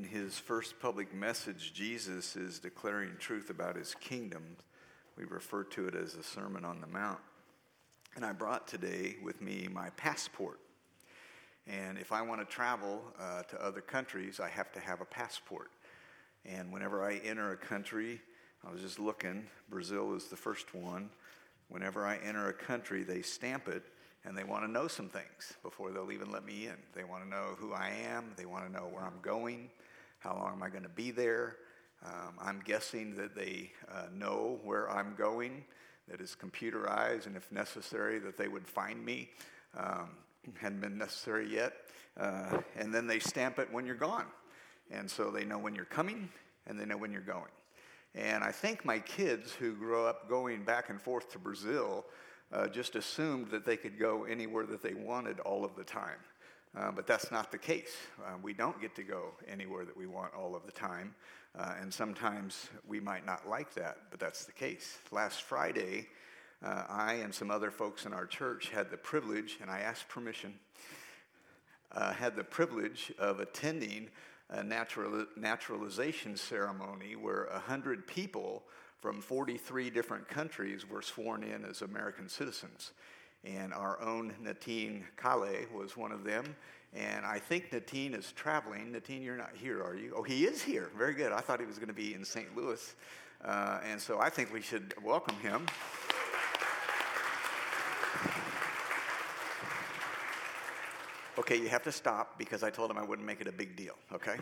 In his first public message, Jesus is declaring truth about his kingdom. We refer to it as the Sermon on the Mount. And I brought today with me my passport. And if I want to travel to other countries, I have to have a passport. And whenever I enter a country, I was just looking, Brazil is the first one. Whenever I enter a country, they stamp it, and they want to know some things before they'll even let me in. They want to know who I am. They want to know where I'm going. How long am I going to be there? I'm guessing that they know where I'm going, that is computerized, and if necessary, that they would find me. Hadn't been necessary yet. And then they stamp it when you're gone. And so they know when you're coming, and they know when you're going. And I think my kids who grew up going back and forth to Brazil just assumed that they could go anywhere that they wanted all of the time. But that's not the case. We don't get to go anywhere that we want all of the time. And sometimes we might not like that, but that's the case. Last Friday, I and some other folks in our church had the privilege, and I asked permission, had the privilege of attending a naturalization ceremony where 100 people from 43 different countries were sworn in as American citizens. And our own Natine Kale was one of them. And I think Natine is traveling. Natine, you're not here, are you? Oh, he is here. Very good. I thought he was going to be in St. Louis. And so I think we should welcome him. Okay, you have to stop because I told him I wouldn't make it a big deal, okay?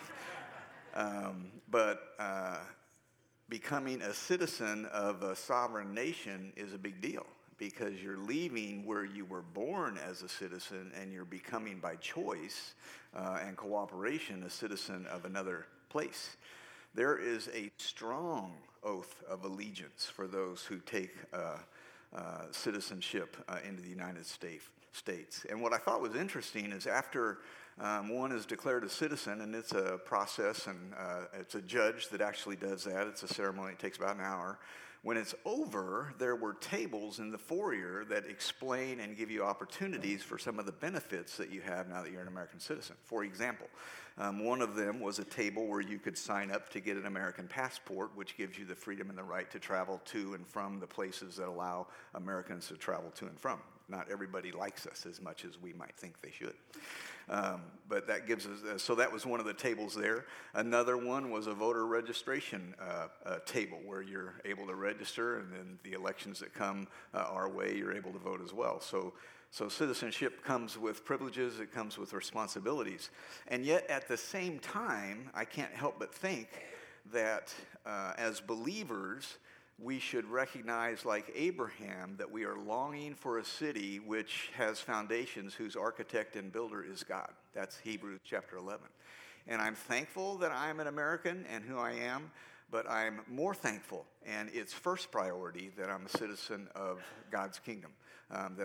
But becoming a citizen of a sovereign nation is a big deal because you're leaving where you were born as a citizen and you're becoming by choice and cooperation a citizen of another place. There is a strong oath of allegiance for those who take citizenship into the United States. And what I thought was interesting is after one is declared a citizen, and it's a process, and it's a judge that actually does that. It's a ceremony. It takes about an hour. When it's over, there were tables in the foyer that explain and give you opportunities for some of the benefits that you have now that you're an American citizen. For example, one of them was a table where you could sign up to get an American passport, which gives you the freedom and the right to travel to and from the places that allow Americans to travel to and from. Not everybody likes us as much as we might think they should. But that gives us, so that was one of the tables there. Another one was a voter registration table where you're able to register, and then the elections that come our way, you're able to vote as well. So citizenship comes with privileges, it comes with responsibilities. And yet at the same time, I can't help but think that as believers, we should recognize, like Abraham, that we are longing for a city which has foundations, whose architect and builder is God. That's Hebrews chapter 11. And I'm thankful that I'm an American and who I am, but I'm more thankful, and it's first priority, that I'm a citizen of God's kingdom, that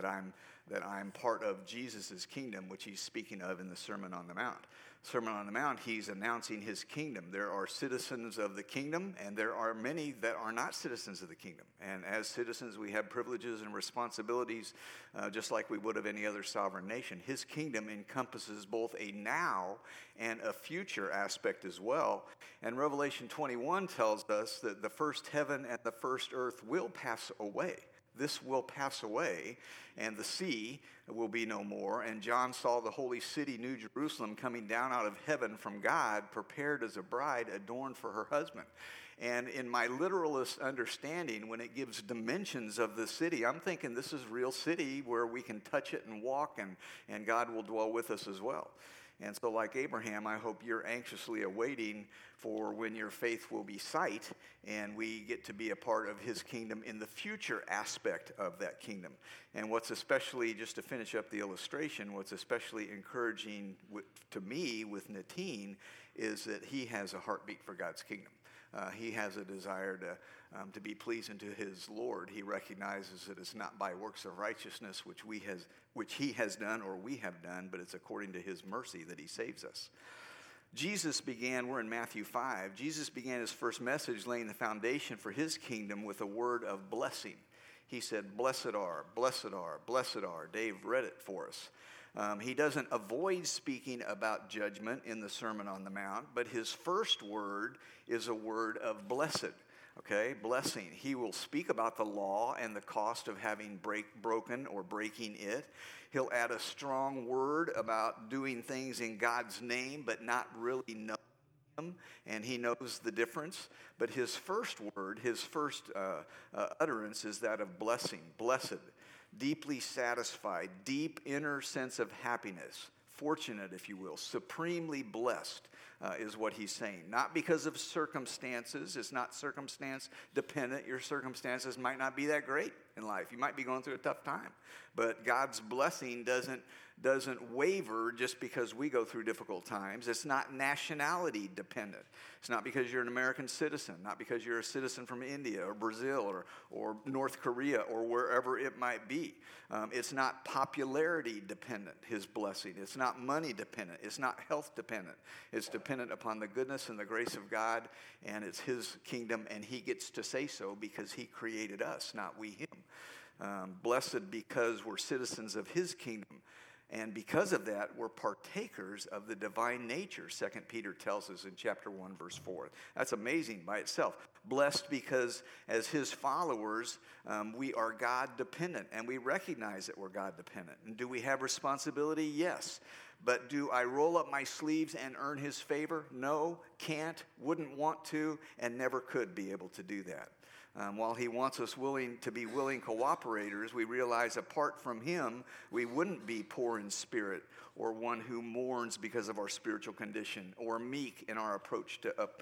I'm part of Jesus' kingdom, which he's speaking of in the Sermon on the Mount. Sermon on the Mount, he's announcing his kingdom. There are citizens of the kingdom, and there are many that are not citizens of the kingdom. And as citizens, we have privileges and responsibilities, just like we would of any other sovereign nation. His kingdom encompasses both a now and a future aspect as well. And Revelation 21 tells us that the first heaven and the first earth will pass away. This will pass away, and the sea will be no more. And John saw the holy city, New Jerusalem, coming down out of heaven from God, prepared as a bride adorned for her husband. And in my literalist understanding, when it gives dimensions of the city, I'm thinking this is a real city where we can touch it and walk, and God will dwell with us as well. And so like Abraham, I hope you're anxiously awaiting for when your faith will be sight and we get to be a part of his kingdom in the future aspect of that kingdom. And what's especially, just to finish up the illustration, what's especially encouraging to me with Natine is that he has a heartbeat for God's kingdom. He has a desire to be pleasing to his Lord. He recognizes that it's not by works of righteousness which he has done or we have done, but it's according to his mercy that he saves us. We're in Matthew 5, Jesus began his first message laying the foundation for his kingdom with a word of blessing. He said, blessed are, blessed are, blessed are. Dave read it for us. He doesn't avoid speaking about judgment in the Sermon on the Mount, but his first word is a word of blessed. Okay, blessing. He will speak about the law and the cost of having broken or breaking it. He'll add a strong word about doing things in God's name, but not really knowing Him, and he knows the difference. But his first word, his first utterance is that of blessing, blessed, deeply satisfied, deep inner sense of happiness, fortunate, if you will, supremely blessed. Is what he's saying. Not because of circumstances. It's not circumstance dependent. Your circumstances might not be that great in life. You might be going through a tough time. But God's blessing doesn't waver just because we go through difficult times. It's not nationality dependent. It's not because you're an American citizen, not because you're a citizen from India or Brazil or North Korea or wherever it might be. It's not popularity dependent, his blessing. It's not money dependent. It's not health dependent. It's dependent upon the goodness and the grace of God, and it's his kingdom, and he gets to say so because he created us, not we him. Blessed because we're citizens of his kingdom. And because of that, we're partakers of the divine nature, 2 Peter tells us in chapter 1, verse 4. That's amazing by itself. Blessed because as his followers, we are God-dependent, and we recognize that we're God-dependent. And do we have responsibility? Yes. But do I roll up my sleeves and earn his favor? No, can't, wouldn't want to, and never could be able to do that. While he wants us to be willing cooperators, we realize apart from him, we wouldn't be poor in spirit or one who mourns because of our spiritual condition, or meek in our approach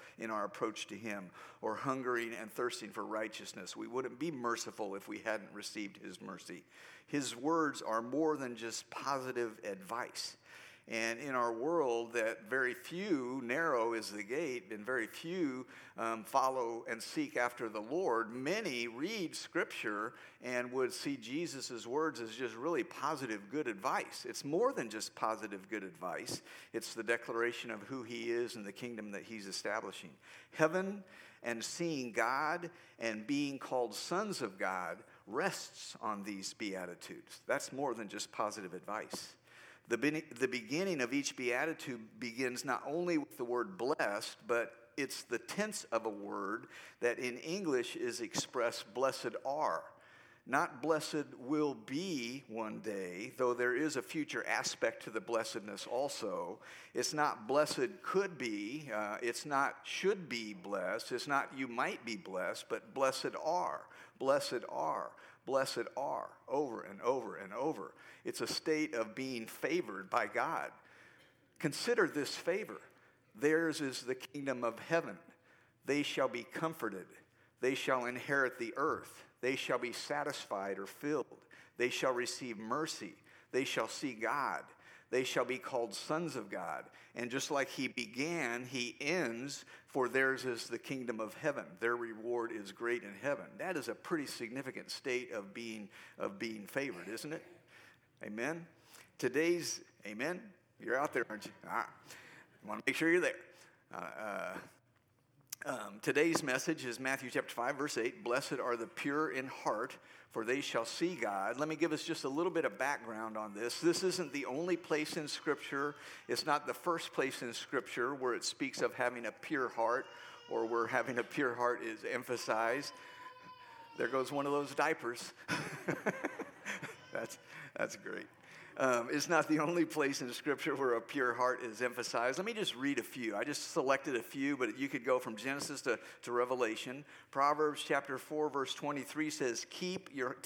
to him, or hungering and thirsting for righteousness. We wouldn't be merciful if we hadn't received his mercy. His words are more than just positive advice. And in our world that very few, narrow is the gate, and very few follow and seek after the Lord, many read Scripture and would see Jesus' words as just really positive, good advice. It's more than just positive, good advice. It's the declaration of who he is and the kingdom that he's establishing. Heaven and seeing God and being called sons of God rests on these Beatitudes. That's more than just positive advice. The beginning of each beatitude begins not only with the word blessed, but it's the tense of a word that in English is expressed blessed are. Not blessed will be one day, though there is a future aspect to the blessedness also. It's not blessed could be. It's not should be blessed. It's not you might be blessed, but blessed are. Blessed are. Blessed are, over and over and over. It's a state of being favored by God. Consider this favor. Theirs is the kingdom of heaven. They shall be comforted. They shall inherit the earth. They shall be satisfied or filled. They shall receive mercy. They shall see God. They shall be called sons of God. And just like he began, he ends, for theirs is the kingdom of heaven. Their reward is great in heaven. That is a pretty significant state of being favored, isn't it? Amen? Amen? You're out there, aren't you? I want to make sure you're there. Today's message is Matthew chapter 5, verse 8. Blessed are the pure in heart, for they shall see God. Let me give us just a little bit of background on this. This isn't the only place in Scripture. It's not the first place in Scripture where it speaks of having a pure heart, or where having a pure heart is emphasized. There goes one of those diapers. That's great. It's not the only place in Scripture where a pure heart is emphasized. Let me just read a few. I just selected a few, but you could go from Genesis to Revelation. Proverbs chapter 4, verse 23 says, keep your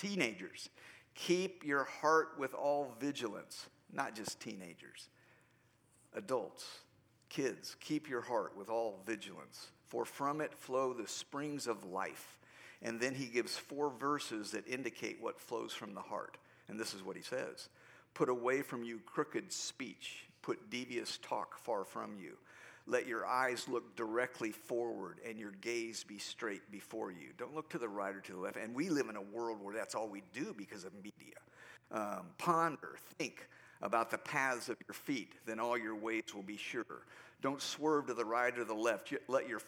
heart with all vigilance. Not just teenagers. Adults, kids, keep your heart with all vigilance, for from it flow the springs of life. And then he gives 4 verses that indicate what flows from the heart. And this is what he says. Put away from you crooked speech. Put devious talk far from you. Let your eyes look directly forward and your gaze be straight before you. Don't look to the right or to the left. And we live in a world where that's all we do because of media. Ponder, think about the paths of your feet. Then all your ways will be sure. Don't swerve to the right or the left. Let your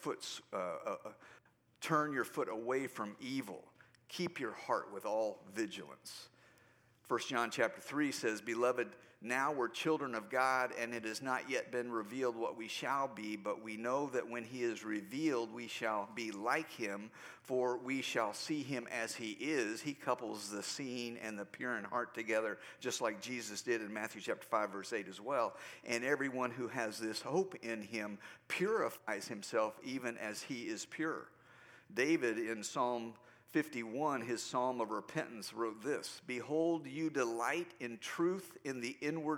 turn your foot away from evil. Keep your heart with all vigilance. 1 John chapter 3 says, Beloved, Now we're children of God, and it has not yet been revealed what we shall be, but we know that when he is revealed, we shall be like him, for we shall see him as he is. He couples the seeing and the pure in heart together, just like Jesus did in Matthew chapter 5, verse 8 as well. And everyone who has this hope in him purifies himself even as he is pure. David in Psalm 51, his psalm of repentance, wrote this: "Behold, you delight in truth in the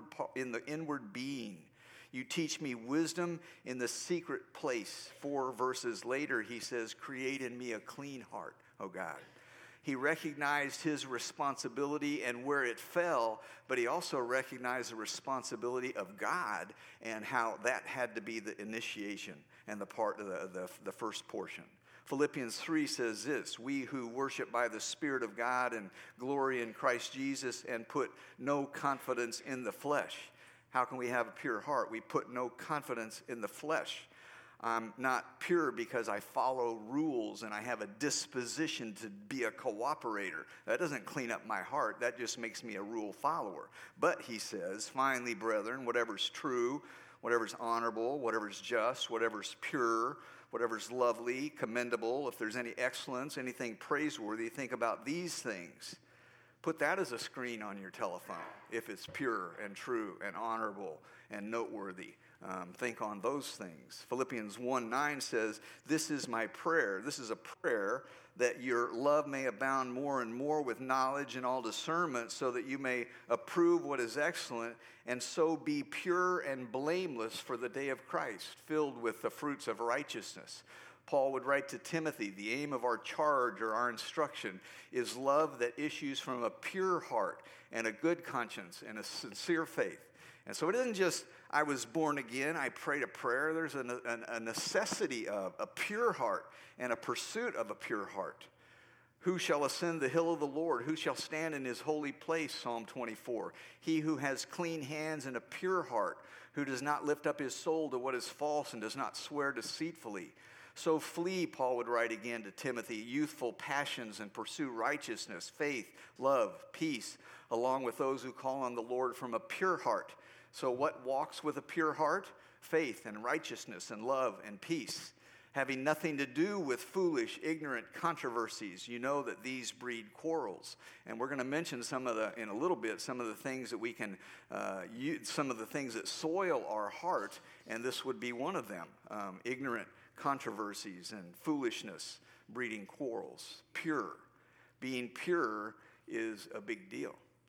inward being. You teach me wisdom in the secret place." 4 verses later, he says, "Create in me a clean heart, O God." He recognized his responsibility and where it fell, but he also recognized the responsibility of God and how that had to be the initiation and the part of the first portion. Philippians 3 says this: "We who worship by the Spirit of God and glory in Christ Jesus and put no confidence in the flesh." How can we have a pure heart? We put no confidence in the flesh. I'm not pure because I follow rules and I have a disposition to be a cooperator. That doesn't clean up my heart. That just makes me a rule follower. But he says, "Finally, brethren, whatever's true, whatever's honorable, whatever's just, whatever's pure, whatever's lovely, commendable, if there's any excellence, anything praiseworthy, think about these things." Put that as a screen on your telephone. If it's pure and true and honorable and noteworthy, think on those things. Philippians 1:9 says, "This is my prayer." This is a prayer that your love may abound more and more with knowledge and all discernment, so that you may approve what is excellent, and so be pure and blameless for the day of Christ, filled with the fruits of righteousness. Paul would write to Timothy, "The aim of our charge or our instruction is love that issues from a pure heart and a good conscience and a sincere faith." And so it isn't just, I was born again, I prayed a prayer. There's a necessity of a pure heart and a pursuit of a pure heart. "Who shall ascend the hill of the Lord? Who shall stand in his holy place?" Psalm 24. "He who has clean hands and a pure heart, who does not lift up his soul to what is false and does not swear deceitfully. So flee," Paul would write again to Timothy, "youthful passions and pursue righteousness, faith, love, peace, along with those who call on the Lord from a pure heart." So what walks with a pure heart? Faith and righteousness and love and peace, having nothing to do with foolish, ignorant controversies. You know that these breed quarrels. And we're going to mention in a little bit, some of the things that we can use, some of the things that soil our heart, and this would be one of them. Ignorant controversies and foolishness breeding quarrels. Pure. Being pure is a big deal.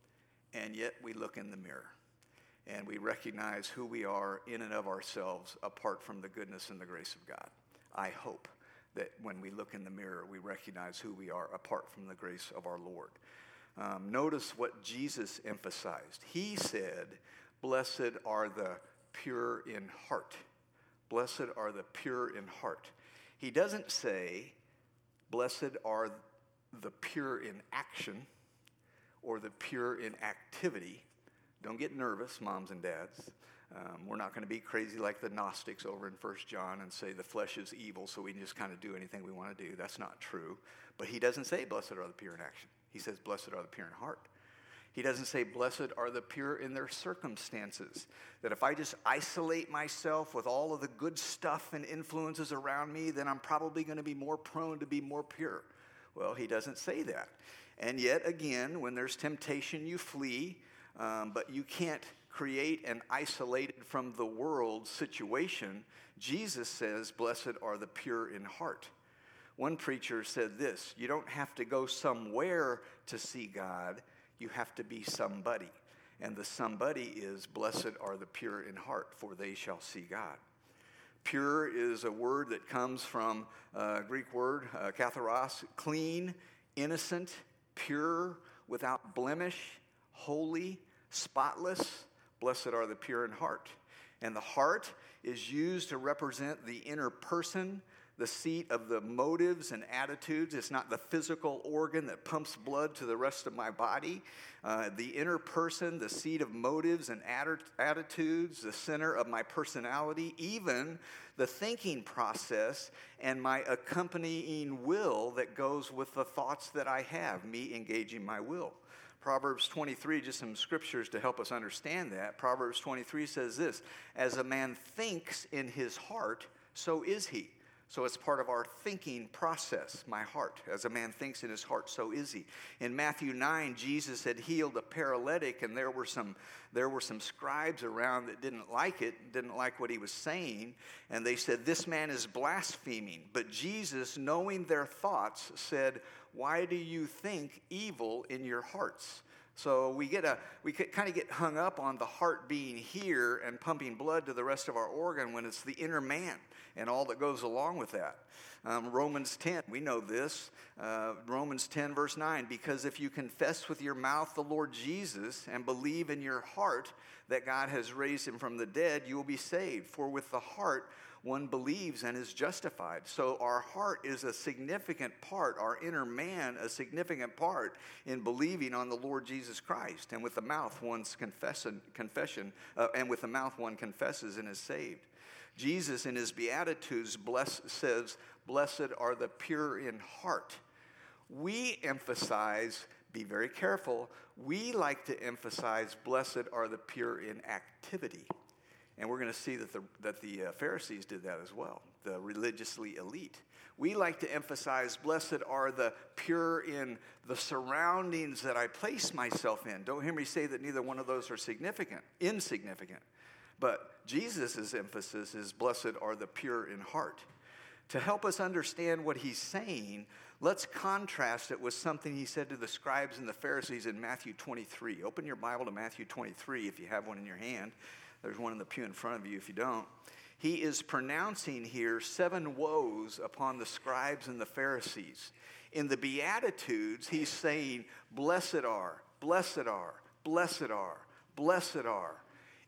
And yet we look in the mirror and we recognize who we are in and of ourselves apart from the goodness and the grace of God. I hope that when we look in the mirror, we recognize who we are apart from the grace of our Lord. Notice what Jesus emphasized. He said, "Blessed are the pure in heart." Blessed are the pure in heart. He doesn't say, "Blessed are the pure in action," or "the pure in activity." Don't get nervous, moms and dads. We're not going to be crazy like the Gnostics over in 1 John and say the flesh is evil, so we can just kind of do anything we want to do. That's not true. But he doesn't say, "Blessed are the pure in action." He says, "Blessed are the pure in heart." He doesn't say, "Blessed are the pure in their circumstances." That if I just isolate myself with all of the good stuff and influences around me, then I'm probably going to be more prone to be more pure. Well, he doesn't say that. And yet, again, when there's temptation, you flee, but you can't create an isolated from the world situation. Jesus says, "Blessed are the pure in heart." One preacher said this: you don't have to go somewhere to see God. You have to be somebody. And the somebody is, "Blessed are the pure in heart, for they shall see God." Pure is a word that comes from a Greek word, katharos, clean, innocent, pure, without blemish, holy, spotless. Blessed are the pure in heart. And the heart is used to represent the inner person, the seat of the motives and attitudes. It's not the physical organ that pumps blood to the rest of my body. The inner person, the seat of motives and attitudes, the center of my personality, even the thinking process and my accompanying will that goes with the thoughts that I have, me engaging my will. Proverbs 23, just some scriptures to help us understand that. Proverbs 23 says this, as a man thinks in his heart, so is he. So it's part of our thinking process, my heart. As a man thinks in his heart, so is he. In Matthew 9, Jesus had healed a paralytic, and there were some scribes around that didn't like it, didn't like what he was saying, and they said, this man is blaspheming. But Jesus, knowing their thoughts, said, why do you think evil in your hearts? So we kind of get hung up on the heart being here and pumping blood to the rest of our organ when it's the inner man and all that goes along with that. Romans 10, we know this. Romans 10 verse 9, because if you confess with your mouth the Lord Jesus and believe in your heart that God has raised him from the dead, you will be saved. For with the heart one believes and is justified. So our heart is a significant part, our inner man, a significant part in believing on the Lord Jesus Christ. And with the mouth one's and with the mouth one confesses and is saved. Jesus in his Beatitudes says, blessed are the pure in heart. We emphasize, be very careful, we like to emphasize blessed are the pure in activity. And we're going to see that the Pharisees did that as well, the religiously elite. We like to emphasize, blessed are the pure in the surroundings that I place myself in. Don't hear me say that neither one of those are insignificant. But Jesus' emphasis is, blessed are the pure in heart. To help us understand what he's saying, let's contrast it with something he said to the scribes and the Pharisees in Matthew 23. Open your Bible to Matthew 23 if you have one in your hand. There's one in the pew in front of you if you don't. He is pronouncing here 7 woes upon the scribes and the Pharisees. In the Beatitudes, he's saying, blessed are, blessed are, blessed are, blessed are.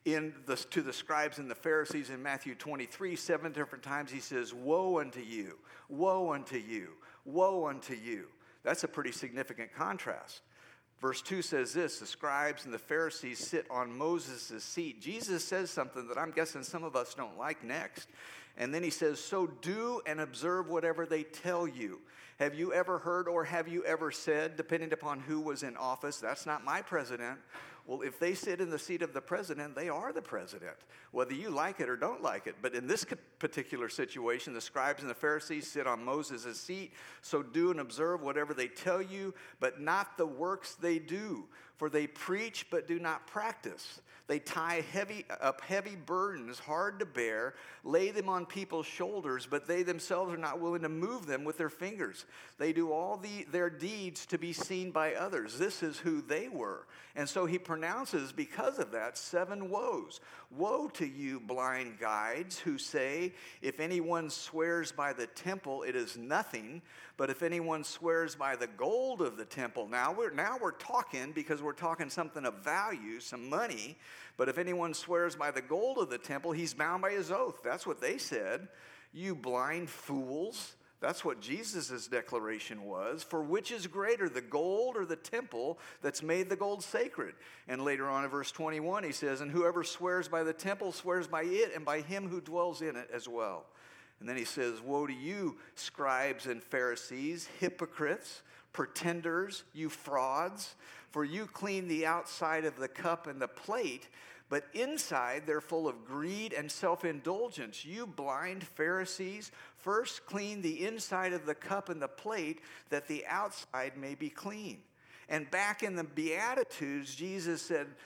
To the scribes and the Pharisees in Matthew 23, 7 different times he says, woe unto you, woe unto you, woe unto you. That's a pretty significant contrast. Verse 2 says this, the scribes and the Pharisees sit on Moses' seat. Jesus says something that I'm guessing some of us don't like next. And then he says, so do and observe whatever they tell you. Have you ever heard or have you ever said, depending upon who was in office, that's not my president? Well, if they sit in the seat of the president, they are the president, whether you like it or don't like it. But in this particular situation, the scribes and the Pharisees sit on Moses' seat. So do and observe whatever they tell you, but not the works they do. For they preach but do not practice. They tie heavy burdens, hard to bear, lay them on people's shoulders, but they themselves are not willing to move them with their fingers. They do all their deeds to be seen by others. This is who they were. And so he pronounces, because of that, 7 woes. Woe to you, blind guides, who say, if anyone swears by the temple, it is nothing. But if anyone swears by the gold of the temple, now we're talking, because we're talking something of value, some money. But if anyone swears by the gold of the temple, he's bound by his oath. That's what they said. You blind fools. That's what Jesus' declaration was. For which is greater, the gold or the temple that's made the gold sacred? And later on in verse 21, he says, and whoever swears by the temple swears by it and by him who dwells in it as well. And then he says, woe to you, scribes and Pharisees, hypocrites, pretenders, you frauds, for you clean the outside of the cup and the plate, but inside they're full of greed and self-indulgence. You blind Pharisees, first clean the inside of the cup and the plate, that the outside may be clean. And back in the Beatitudes, Jesus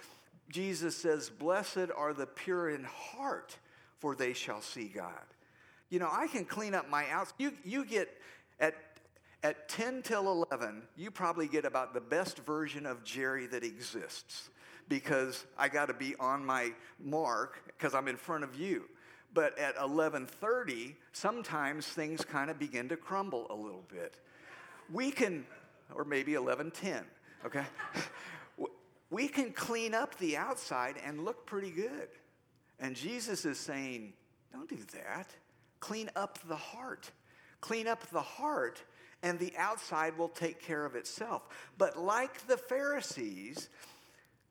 says, blessed are the pure in heart, for they shall see God. You know, I can clean up my outside. You get, at 10 till 11, you probably get about the best version of Jerry that exists, because I got to be on my mark because I'm in front of you. But at 11:30, sometimes things kind of begin to crumble a little bit. We can, or maybe 11:10, okay? We can clean up the outside and look pretty good. And Jesus is saying, don't do that. Clean up the heart. Clean up the heart, and the outside will take care of itself. But like the Pharisees,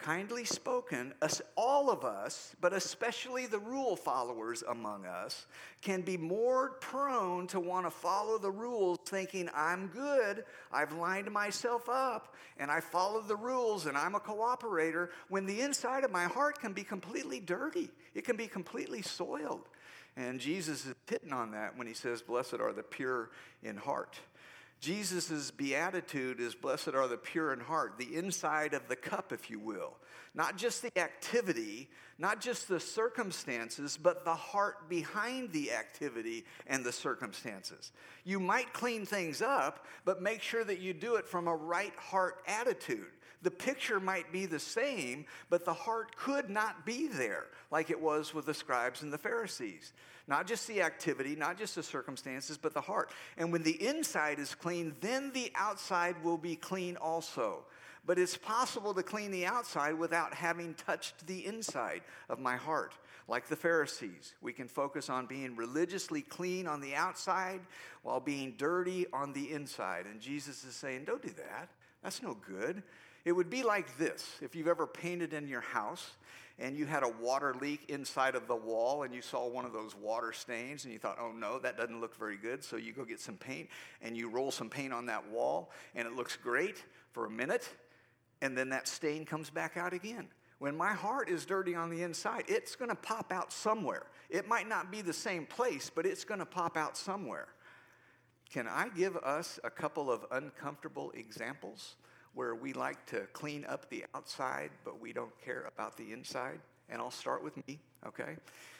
kindly spoken, all of us, but especially the rule followers among us, can be more prone to want to follow the rules thinking, I'm good, I've lined myself up, and I followed the rules, and I'm a cooperator, when the inside of my heart can be completely dirty. It can be completely soiled. And Jesus is hitting on that when he says, blessed are the pure in heart. Jesus' beatitude is blessed are the pure in heart, the inside of the cup, if you will. Not just the activity, not just the circumstances, but the heart behind the activity and the circumstances. You might clean things up, but make sure that you do it from a right heart attitude. The picture might be the same, but the heart could not be there like it was with the scribes and the Pharisees. Not just the activity, not just the circumstances, but the heart. And when the inside is clean, then the outside will be clean also. But it's possible to clean the outside without having touched the inside of my heart. Like the Pharisees, we can focus on being religiously clean on the outside while being dirty on the inside. And Jesus is saying, don't do that. That's no good. It would be like this. If you've ever painted in your house and you had a water leak inside of the wall and you saw one of those water stains and you thought, oh no, that doesn't look very good. So you go get some paint and you roll some paint on that wall and it looks great for a minute and then that stain comes back out again. When my heart is dirty on the inside, it's going to pop out somewhere. It might not be the same place, but it's going to pop out somewhere. Can I give us a couple of uncomfortable examples where we like to clean up the outside, but we don't care about the inside? And I'll start with me, okay?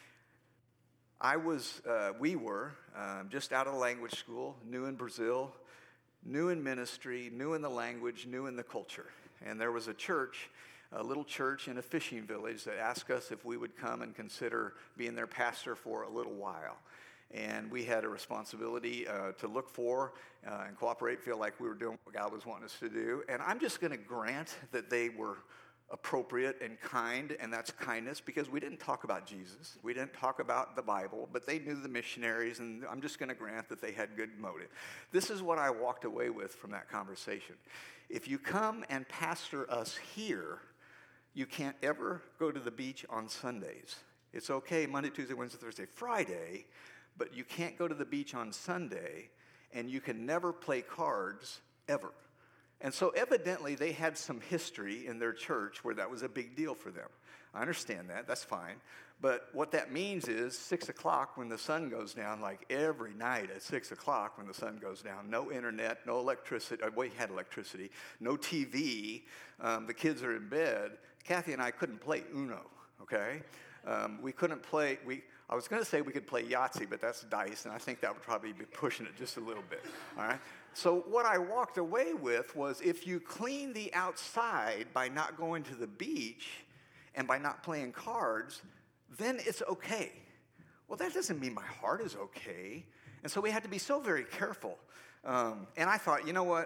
We were just out of language school, new in Brazil, new in ministry, new in the language, new in the culture. And there was a little church in a fishing village that asked us if we would come and consider being their pastor for a little while. And we had a responsibility to look for and cooperate, feel like we were doing what God was wanting us to do. And I'm just going to grant that they were appropriate and kind, and that's kindness, because we didn't talk about Jesus. We didn't talk about the Bible, but they knew the missionaries, and I'm just going to grant that they had good motive. This is what I walked away with from that conversation. If you come and pastor us here, you can't ever go to the beach on Sundays. It's okay Monday, Tuesday, Wednesday, Thursday, Friday, but you can't go to the beach on Sunday, and you can never play cards ever. And so evidently they had some history in their church where that was a big deal for them. I understand that. That's fine. But what that means is 6 o'clock when the sun goes down, like every night at 6 o'clock when the sun goes down, no internet, no electricity. We had electricity, no TV. The kids are in bed. Kathy and I couldn't play Uno, okay? We couldn't play. I was going to say we could play Yahtzee, but that's dice, and I think that would probably be pushing it just a little bit, all right? So what I walked away with was if you clean the outside by not going to the beach and by not playing cards, then it's okay. Well, that doesn't mean my heart is okay. And so we had to be so very careful. And I thought, you know what?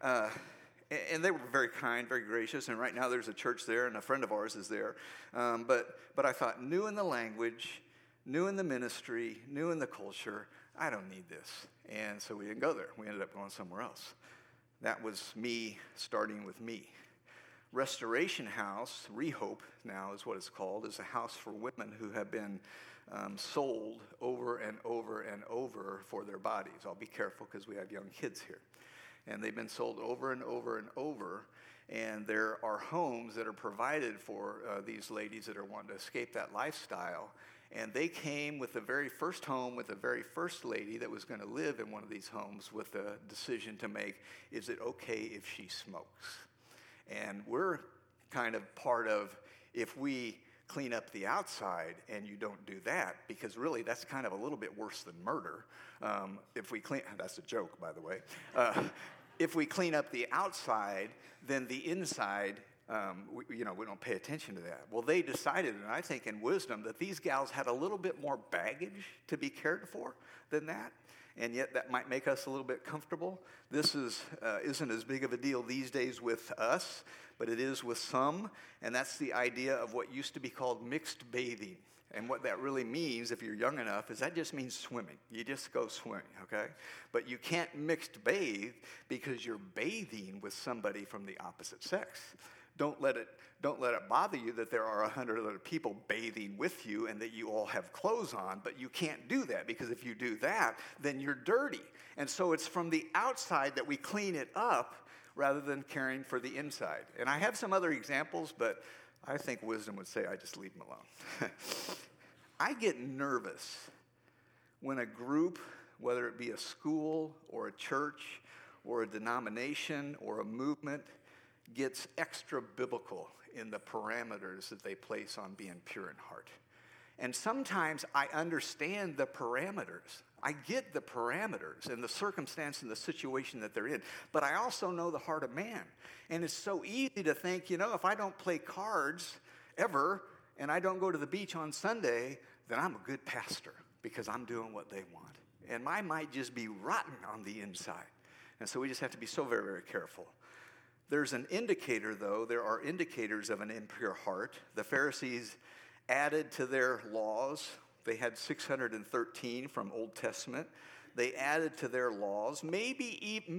And they were very kind, very gracious, and right now there's a church there, and a friend of ours is there. But I thought, new in the language, new in the ministry, new in the culture, I don't need this. And so we didn't go there. We ended up going somewhere else. That was me starting with me. Restoration House, Rehope now is what it's called, is a house for women who have been sold over and over and over for their bodies. I'll be careful because we have young kids here. And they've been sold over and over and over. And there are homes that are provided for these ladies that are wanting to escape that lifestyle. And they came with the very first home, with the very first lady that was going to live in one of these homes with a decision to make, is it okay if she smokes? And we're kind of part of, if we clean up the outside and you don't do that, because really that's kind of a little bit worse than murder. If we clean, that's a joke, by the way. If we clean up the outside, then the inside, we don't pay attention to that. Well, they decided, and I think in wisdom, that these gals had a little bit more baggage to be cared for than that, and yet that might make us a little bit comfortable. This isn't as big of a deal these days with us, but it is with some, and that's the idea of what used to be called mixed bathing. And what that really means, if you're young enough, is that just means swimming. You just go swimming, okay? But you can't mixed bathe because you're bathing with somebody from the opposite sex. don't let it bother you that there are 100 other people bathing with you and that you all have clothes on, but you can't do that, because if you do that, then you're dirty. And so it's from the outside that we clean it up rather than caring for the inside. And I have some other examples, but I think wisdom would say I just leave them alone. I get nervous when a group, whether it be a school or a church or a denomination or a movement, gets extra biblical in the parameters that they place on being pure in heart. And sometimes I understand the parameters. I get the parameters and the circumstance and the situation that they're in. But I also know the heart of man. And it's so easy to think, if I don't play cards ever and I don't go to the beach on Sunday, then I'm a good pastor because I'm doing what they want. And I might just be rotten on the inside. And so we just have to be so very, very careful. There's an indicator, though. There are indicators of an impure heart. The Pharisees added to their laws. They had 613 from Old Testament. They added to their laws, maybe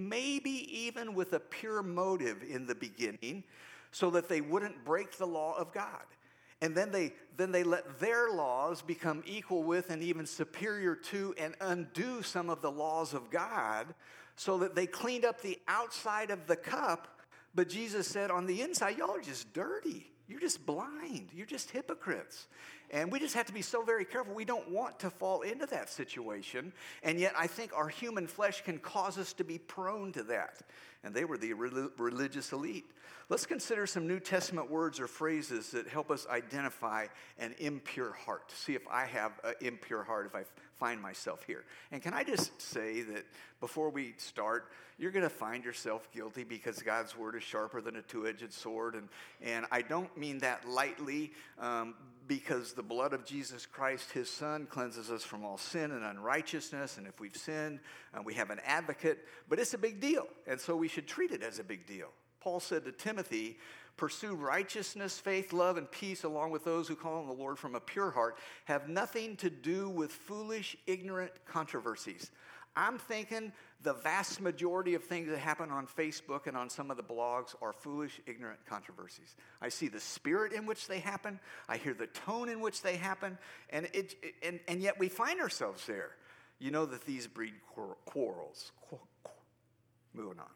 even with a pure motive in the beginning, so that they wouldn't break the law of God. And then they let their laws become equal with and even superior to and undo some of the laws of God, so that they cleaned up the outside of the cup. But Jesus said, on the inside, y'all are just dirty. You're just blind. You're just hypocrites. And we just have to be so very careful. We don't want to fall into that situation. And yet I think our human flesh can cause us to be prone to that. And they were the religious elite. Let's consider some New Testament words or phrases that help us identify an impure heart. See if I have an impure heart, if I find myself here. And can I just say that before we start, you're going to find yourself guilty, because God's word is sharper than a two-edged sword. And I don't mean that lightly, because the blood of Jesus Christ, his son, cleanses us from all sin and unrighteousness. And if we've sinned, we have an advocate. But it's a big deal. And so we should treat it as a big deal. Paul said to Timothy, pursue righteousness, faith, love, and peace along with those who call on the Lord from a pure heart. Have nothing to do with foolish, ignorant controversies. I'm thinking the vast majority of things that happen on Facebook and on some of the blogs are foolish, ignorant controversies. I see the spirit in which they happen. I hear the tone in which they happen. And yet we find ourselves there. You know that these breed quarrels. Moving on.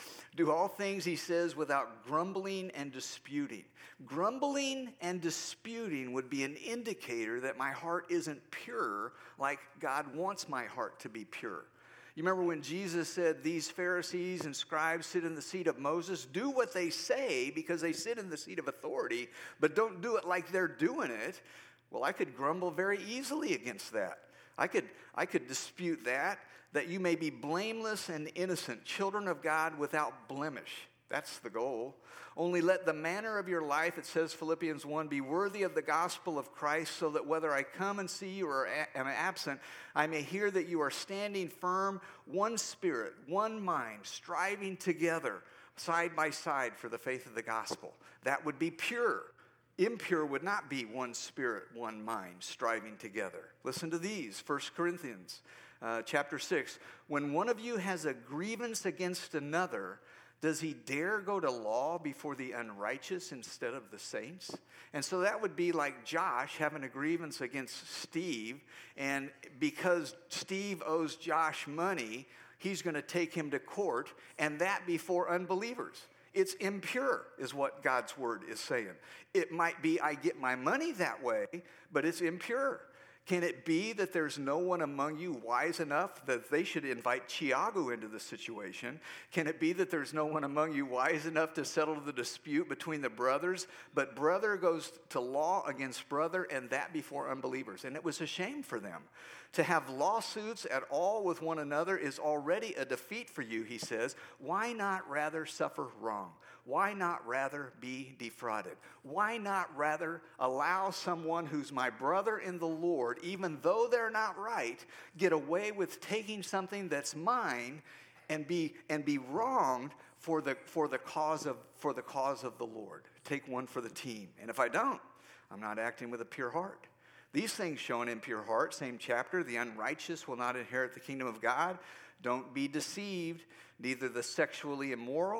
Do all things, he says, without grumbling and disputing. Grumbling and disputing would be an indicator that my heart isn't pure like God wants my heart to be pure. You remember when Jesus said, these Pharisees and scribes sit in the seat of Moses? Do what they say because they sit in the seat of authority, but don't do it like they're doing it. Well, I could grumble very easily against that. I could dispute that you may be blameless and innocent, children of God without blemish. That's the goal. Only let the manner of your life, it says Philippians 1, be worthy of the gospel of Christ, so that whether I come and see you or am absent, I may hear that you are standing firm, one spirit, one mind, striving together, side by side for the faith of the gospel. That would be pure. Impure would not be one spirit, one mind, striving together. Listen to these, 1 Corinthians chapter 6. When one of you has a grievance against another, does he dare go to law before the unrighteous instead of the saints? And so that would be like Josh having a grievance against Steve, and because Steve owes Josh money, he's going to take him to court, and that before unbelievers. It's impure, is what God's word is saying. It might be I get my money that way, but it's impure. Can it be that there's no one among you wise enough that they should invite Tiago into the situation? Can it be that there's no one among you wise enough to settle the dispute between the brothers, but brother goes to law against brother, and that before unbelievers? And it was a shame for them. To have lawsuits at all with one another is already a defeat for you, he says. Why not rather suffer wrong? Why not rather be defrauded? Why not rather allow someone who's my brother in the Lord, even though they're not right, get away with taking something that's mine and be wronged for the cause of the Lord? Take one for the team. And if I don't, I'm not acting with a pure heart. These things show an impure heart, same chapter. The unrighteous will not inherit the kingdom of God. Don't be deceived. Neither the sexually immoral,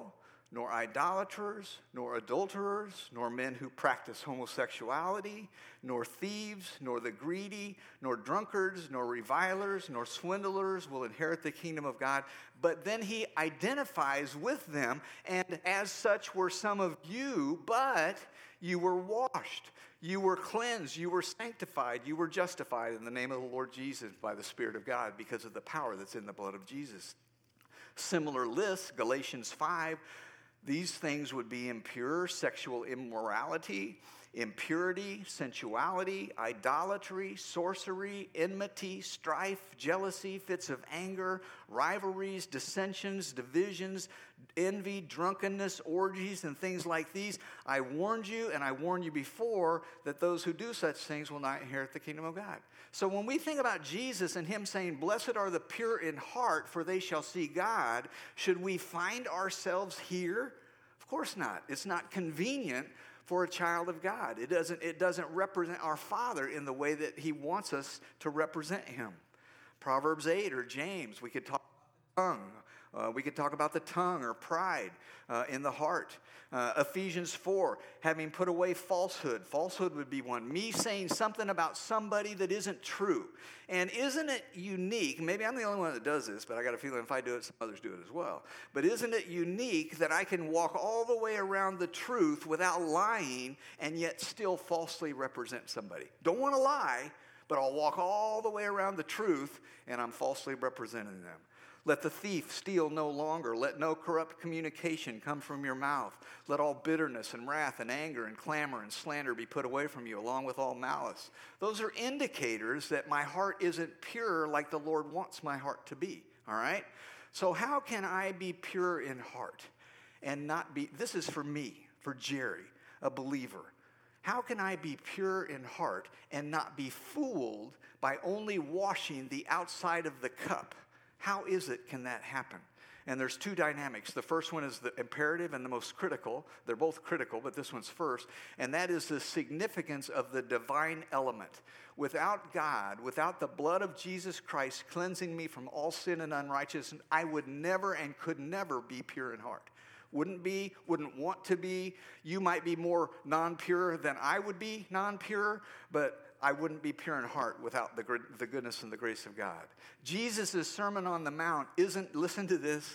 nor idolaters, nor adulterers, nor men who practice homosexuality, nor thieves, nor the greedy, nor drunkards, nor revilers, nor swindlers will inherit the kingdom of God. But then he identifies with them, and as such were some of you, but you were washed, you were cleansed, you were sanctified, you were justified in the name of the Lord Jesus by the Spirit of God because of the power that's in the blood of Jesus. Similar lists, Galatians 5, these things would be impure, sexual immorality, impurity, sensuality, idolatry, sorcery, enmity, strife, jealousy, fits of anger, rivalries, dissensions, divisions, envy, drunkenness, orgies, and things like these. I warned you, and I warned you before, that those who do such things will not inherit the kingdom of God. So when we think about Jesus and him saying, blessed are the pure in heart, for they shall see God, should we find ourselves here? Of course not. It's not convenient for a child of God. It doesn't represent our Father in the way that he wants us to represent him. Proverbs 8 or James, we could talk about the tongue. We could talk about the tongue or pride in the heart. Ephesians 4, having put away falsehood. Falsehood would be one. Me saying something about somebody that isn't true. And isn't it unique? Maybe I'm the only one that does this, but I got a feeling if I do it, some others do it as well. But isn't it unique that I can walk all the way around the truth without lying and yet still falsely represent somebody? Don't want to lie, but I'll walk all the way around the truth and I'm falsely representing them. Let the thief steal no longer. Let no corrupt communication come from your mouth. Let all bitterness and wrath and anger and clamor and slander be put away from you, along with all malice. Those are indicators that my heart isn't pure like the Lord wants my heart to be, all right? So how can I be pure in heart and not be, this is for me, for Jerry, a believer. How can I be pure in heart and not be fooled by only washing the outside of the cup? How can that happen? And there's two dynamics. The first one is the imperative and the most critical. They're both critical, but this one's first. And that is the significance of the divine element. Without God, without the blood of Jesus Christ cleansing me from all sin and unrighteousness, I would never and could never be pure in heart. Wouldn't want to be. You might be more non-pure than I would be non-pure, but I wouldn't be pure in heart without the goodness and the grace of God. Jesus' Sermon on the Mount isn't, listen to this,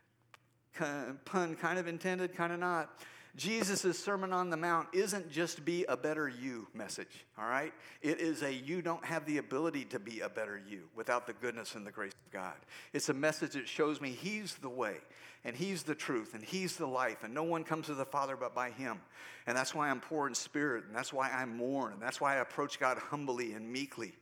pun kind of intended, kind of not. Jesus' Sermon on the Mount isn't just be a better you message, all right? It is you don't have the ability to be a better you without the goodness and the grace of God. It's a message that shows me he's the way, and he's the truth, and he's the life, and no one comes to the Father but by him. And that's why I'm poor in spirit, and that's why I mourn, and that's why I approach God humbly and meekly.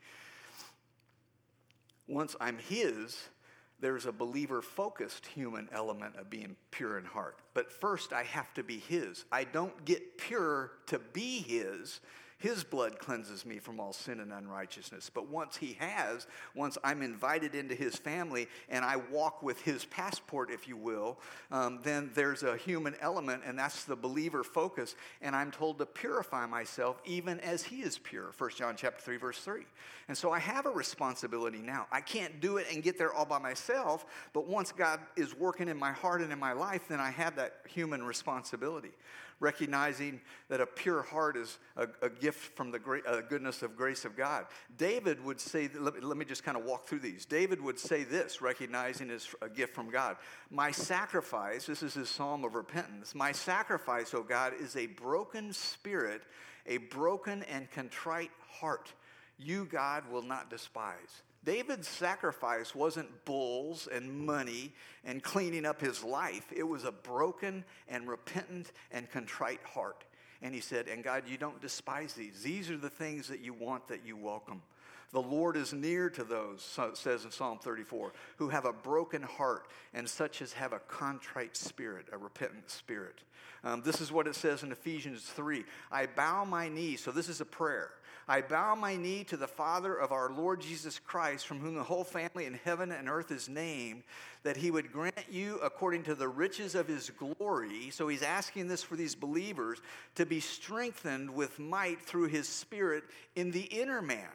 Once I'm his, there's a believer-focused human element of being pure in heart. But first, I have to be his. I don't get pure to be his. His blood cleanses me from all sin and unrighteousness. But once I'm invited into his family and I walk with his passport, if you will, then there's a human element, and that's the believer focus. And I'm told to purify myself even as he is pure. 1 John chapter 3, verse 3. And so I have a responsibility now. I can't do it and get there all by myself, but once God is working in my heart and in my life, then I have that human responsibility. Recognizing that a pure heart is a gift from the goodness of grace of God. David would say, let me just kind of walk through these. David would say this, recognizing it's a gift from God. My sacrifice, this is his psalm of repentance, my sacrifice, O God, is a broken spirit, a broken and contrite heart. You, God, will not despise. David's sacrifice wasn't bulls and money and cleaning up his life. It was a broken and repentant and contrite heart. And he said, and God, you don't despise these. These are the things that you want, that you welcome. The Lord is near to those, so it says in Psalm 34, who have a broken heart and such as have a contrite spirit, a repentant spirit. This is what it says in Ephesians 3. I bow my knee. So this is a prayer. I bow my knee to the Father of our Lord Jesus Christ, from whom the whole family in heaven and earth is named, that he would grant you, according to the riches of his glory, so he's asking this for these believers, to be strengthened with might through his Spirit in the inner man.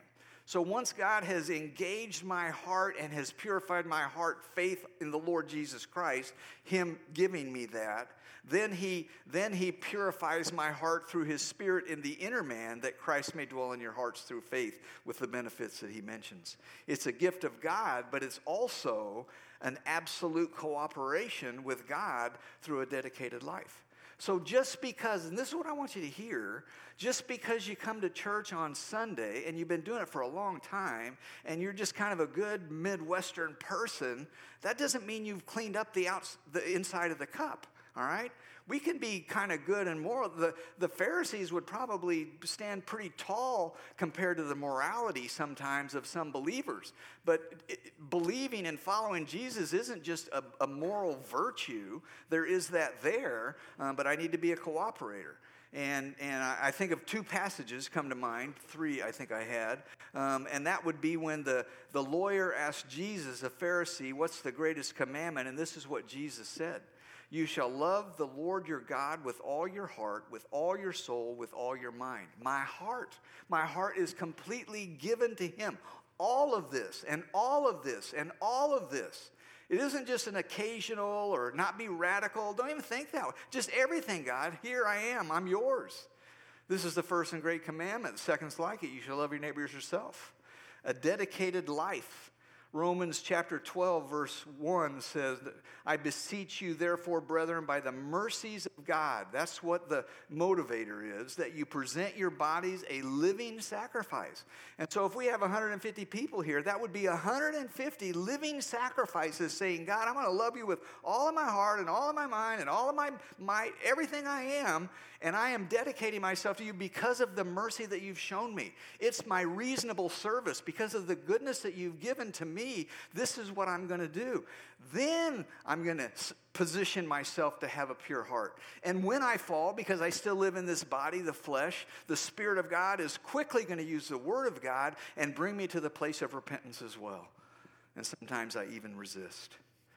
So once God has engaged my heart and has purified my heart, faith in the Lord Jesus Christ, him giving me that, then he purifies my heart through his Spirit in the inner man, that Christ may dwell in your hearts through faith with the benefits that he mentions. It's a gift of God, but it's also an absolute cooperation with God through a dedicated life. So just because, and this is what I want you to hear, just because you come to church on Sunday and you've been doing it for a long time and you're just kind of a good Midwestern person, that doesn't mean you've cleaned up the inside of the cup, all right? We can be kind of good and moral. The Pharisees would probably stand pretty tall compared to the morality sometimes of some believers. But believing and following Jesus isn't just a moral virtue. There is that there, but I need to be a cooperator. And I think of two passages come to mind, three I think I had, and that would be when the lawyer asked Jesus, a Pharisee, what's the greatest commandment? And this is what Jesus said. You shall love the Lord your God with all your heart, with all your soul, with all your mind. My heart is completely given to him. All of this and all of this and all of this. It isn't just an occasional or not be radical. Don't even think that way. Just everything, God. Here I am. I'm yours. This is the first and great commandment. The second's like it. You shall love your neighbor as yourself. A dedicated life. Romans chapter 12, verse 1 says, I beseech you, therefore, brethren, by the mercies of God. That's what the motivator is, that you present your bodies a living sacrifice. And so if we have 150 people here, that would be 150 living sacrifices saying, God, I'm going to love you with all of my heart and all of my mind and all of my might, everything I am, and I am dedicating myself to you because of the mercy that you've shown me. It's my reasonable service because of the goodness that you've given to me. This is what I'm going to do. Then I'm going to position myself to have a pure heart. And when I fall, because I still live in this body, the flesh, the Spirit of God is quickly going to use the Word of God and bring me to the place of repentance as well. And sometimes I even resist.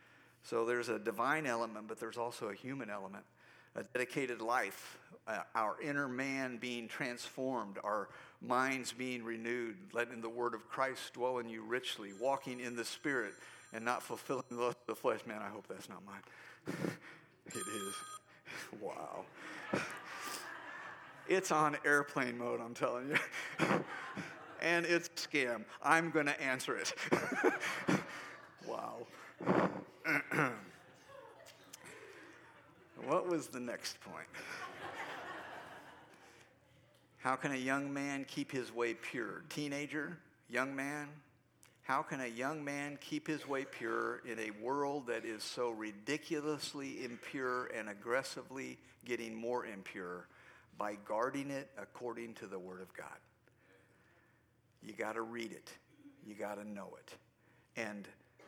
So there's a divine element, but there's also a human element. A dedicated life, our inner man being transformed, our minds being renewed, letting the word of Christ dwell in you richly, walking in the Spirit and not fulfilling the lust of the flesh. Man, I hope that's not mine. It is. Wow. It's on airplane mode, I'm telling you. And it's a scam. I'm going to answer it. Wow. What was the next point? How can a young man keep his way pure? Teenager, young man, how can a young man keep his way pure in a world that is so ridiculously impure and aggressively getting more impure? By guarding it according to the Word of God. You got to read it. You got to know it. And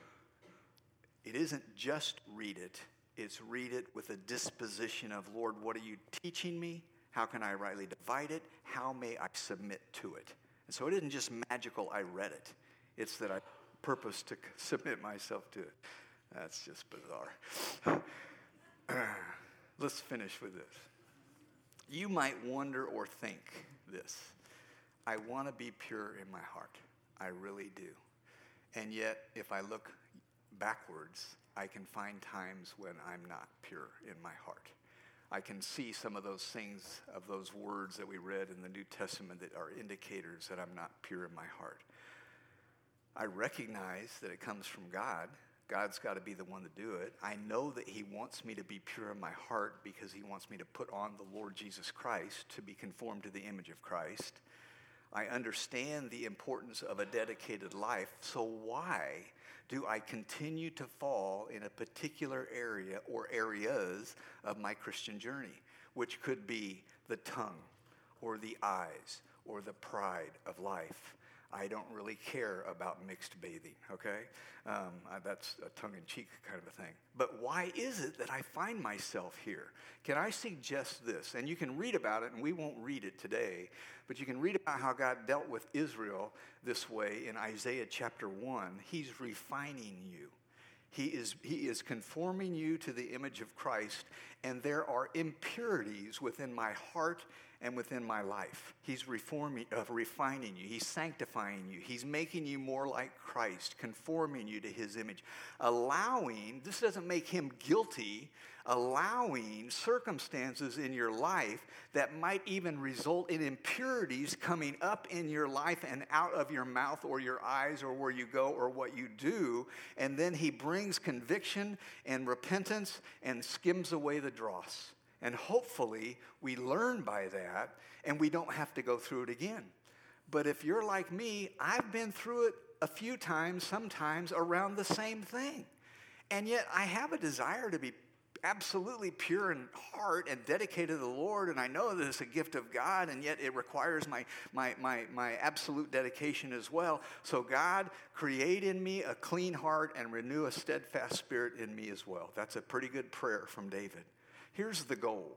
it isn't just read it. It's read it with a disposition of, Lord, what are you teaching me? How can I rightly divide it? How may I submit to it? And so it isn't just magical, I read it. It's that I purpose to submit myself to it. That's just bizarre. Let's finish with this. You might wonder or think this. I want to be pure in my heart. I really do. And yet, if I look backwards, I can find times when I'm not pure in my heart. I can see some of those things, of those words that we read in the New Testament that are indicators that I'm not pure in my heart. I recognize that it comes from God. God's got to be the one to do it. I know that he wants me to be pure in my heart because he wants me to put on the Lord Jesus Christ, to be conformed to the image of Christ. I understand the importance of a dedicated life, so why do I continue to fall in a particular area or areas of my Christian journey, which could be the tongue or the eyes or the pride of life? I don't really care about mixed bathing, okay? That's a tongue-in-cheek kind of a thing. But why is it that I find myself here? Can I suggest this? And you can read about it, and we won't read it today, but you can read about how God dealt with Israel this way in Isaiah chapter 1. He's refining you. He is conforming you to the image of Christ, and there are impurities within my heart and within my life. He's refining you. He's sanctifying you. He's making you more like Christ, conforming you to his image. This doesn't make him guilty, allowing circumstances in your life that might even result in impurities coming up in your life and out of your mouth or your eyes or where you go or what you do. And then he brings conviction and repentance and skims away the dross. And hopefully we learn by that and we don't have to go through it again. But if you're like me, I've been through it a few times, sometimes around the same thing. And yet I have a desire to be absolutely pure in heart and dedicated to the Lord, and I know that it's a gift of God, and yet it requires my absolute dedication as well. So God, create in me a clean heart and renew a steadfast spirit in me as well. That's a pretty good prayer from David. Here's the goal.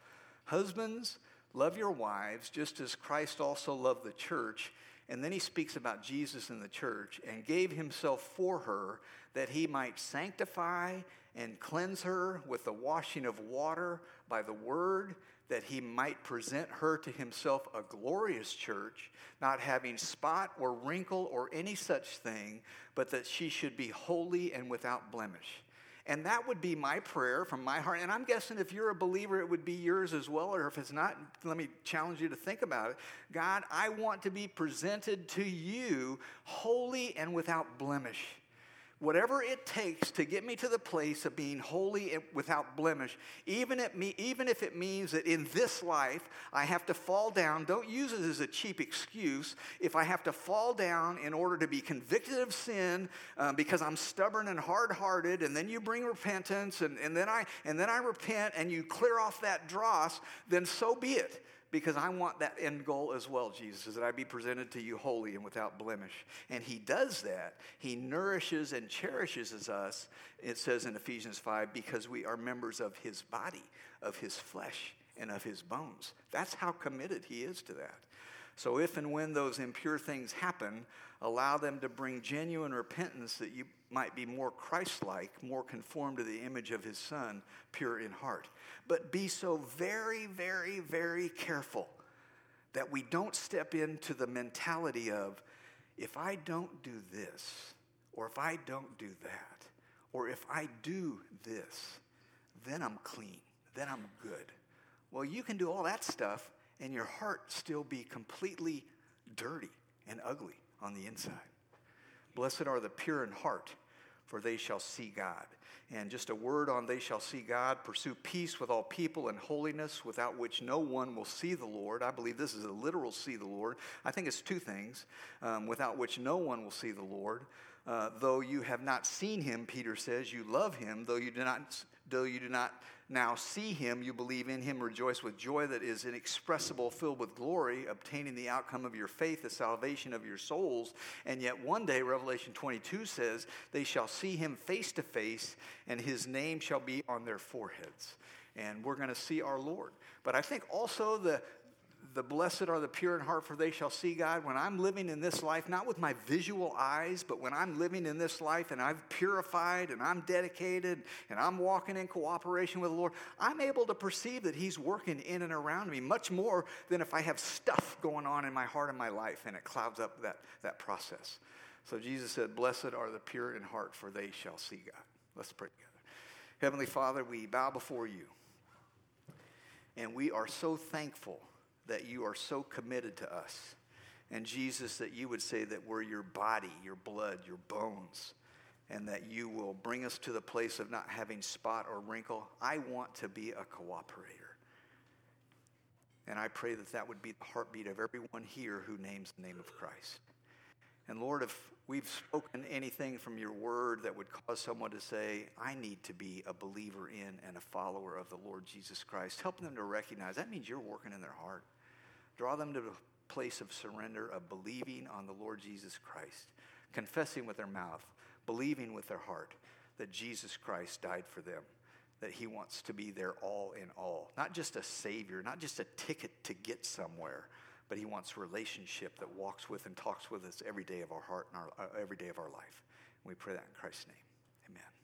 Husbands, love your wives just as Christ also loved the church. And then he speaks about Jesus and the church and gave himself for her that he might sanctify and cleanse her with the washing of water by the word, that he might present her to himself a glorious church, not having spot or wrinkle or any such thing, but that she should be holy and without blemish. And that would be my prayer from my heart. And I'm guessing if you're a believer, it would be yours as well. Or if it's not, let me challenge you to think about it. God, I want to be presented to you holy and without blemish. Whatever it takes to get me to the place of being holy and without blemish, even if it means that in this life I have to fall down, don't use it as a cheap excuse. If I have to fall down in order to be convicted of sin because I'm stubborn and hard-hearted, and then you bring repentance, and then I repent, and you clear off that dross, then so be it. Because I want that end goal as well, Jesus, is that I be presented to you holy and without blemish. And he does that. He nourishes and cherishes us, it says in Ephesians 5, because we are members of his body, of his flesh, and of his bones. That's how committed he is to that. So if and when those impure things happen, allow them to bring genuine repentance that you might be more Christ-like, more conformed to the image of his Son, pure in heart. But be so very, very, very careful that we don't step into the mentality of, if I don't do this, or if I don't do that, or if I do this, then I'm clean, then I'm good. Well, you can do all that stuff and your heart still be completely dirty and ugly on the inside. Blessed are the pure in heart, for they shall see God. And just a word on they shall see God. Pursue peace with all people and holiness, without which no one will see the Lord. I believe this is a literal see the Lord. I think it's two things. Without which no one will see the Lord. Though you have not seen him, Peter says, you love him. Though you do not now see him, you believe in him, rejoice with joy that is inexpressible, filled with glory, obtaining the outcome of your faith, the salvation of your souls. And yet one day, Revelation 22 says, they shall see him face to face, and his name shall be on their foreheads. And we're going to see our Lord. But I think also the blessed are the pure in heart, for they shall see God. When I'm living in this life, not with my visual eyes, but when I'm living in this life and I've purified and I'm dedicated and I'm walking in cooperation with the Lord, I'm able to perceive that he's working in and around me much more than if I have stuff going on in my heart and my life and it clouds up that process. So Jesus said, blessed are the pure in heart, for they shall see God. Let's pray together. Heavenly Father, we bow before you, and we are so thankful that you are so committed to us. And Jesus, that you would say that we're your body, your blood, your bones, and that you will bring us to the place of not having spot or wrinkle. I want to be a cooperator. And I pray that that would be the heartbeat of everyone here who names the name of Christ. And Lord, if we've spoken anything from your word that would cause someone to say, I need to be a believer in and a follower of the Lord Jesus Christ, help them to recognize that means you're working in their heart. Draw them to the place of surrender, of believing on the Lord Jesus Christ, confessing with their mouth, believing with their heart that Jesus Christ died for them, that he wants to be their all in all. Not just a savior, not just a ticket to get somewhere, but he wants relationship that walks with and talks with us every day of our heart and every day of our life. We pray that in Christ's name. Amen.